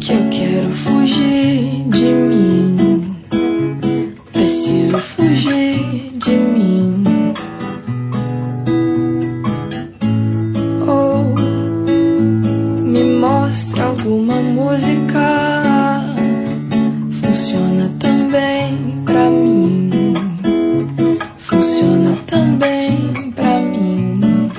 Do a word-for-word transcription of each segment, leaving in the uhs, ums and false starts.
que eu quero fugir de mim. Preciso fugir de mim. Ou me mostra alguma música, funciona também pra mim. Funciona também pra mim.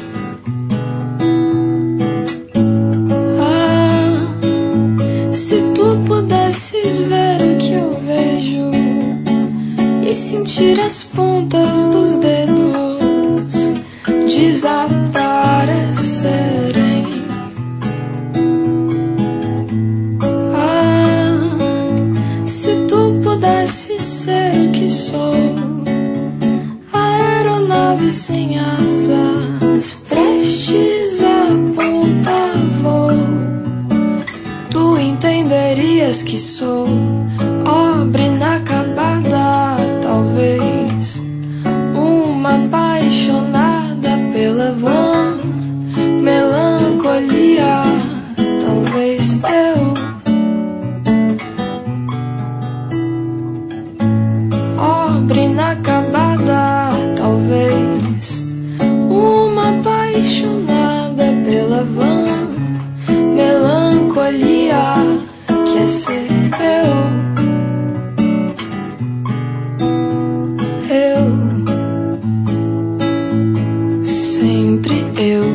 Ah, se tu pudesses ver o que eu vejo e sentir as pontas dos dedos desaparecerem. Ah, se tu pudesses ser o que sou, aeronave sem asas, prestes a apontar voo, tu entenderias que sou obra inacabada, talvez uma apaixonada pela vã melancolia. Talvez eu, obra inacabada, talvez uma apaixonada pela vã melancolia, que é ser eu. Eu, sempre eu,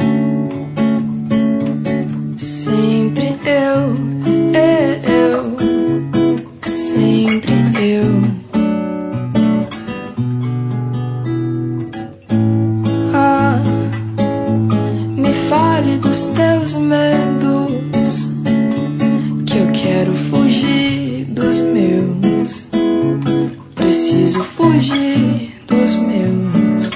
sempre eu, é eu, sempre eu. Ah, me fale dos teus medos, que eu quero fugir dos meus. Preciso fugir dos meus.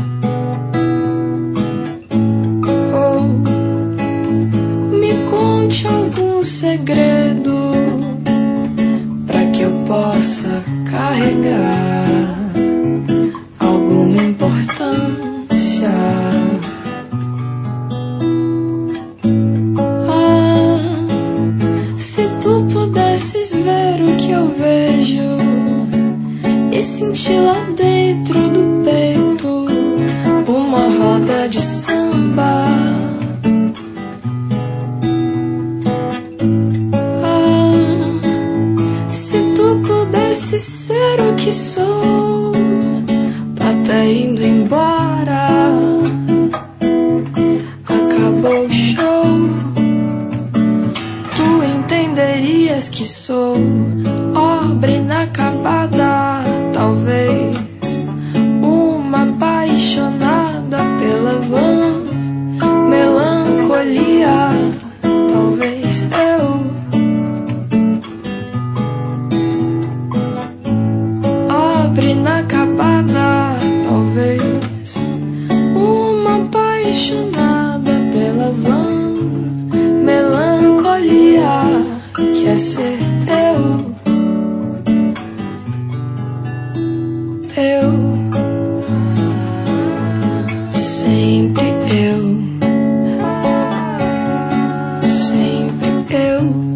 Ou me conte algum segredo pra que eu possa carregar alguma importância. Ah, se tu pudesses ver o que eu vejo e sentir lá dentro do peito uma roda de samba. Ah, se tu pudesse ser o que sou, até indo embora, acabou o show, tu entenderias que sou obra inacabada, talvez uma apaixonada pela vã melancolia. Talvez eu, obra inacabada, talvez uma apaixonada pela vã melancolia, que é ser eu. Eu, sempre eu, sempre eu.